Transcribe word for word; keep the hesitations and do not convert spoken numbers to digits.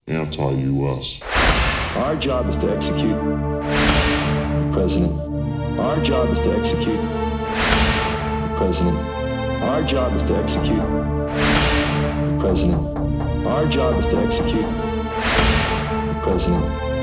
anti-U S. Our job is to execute the president. Our job is to execute the president. Our job is to execute the president. Our job is to execute the president.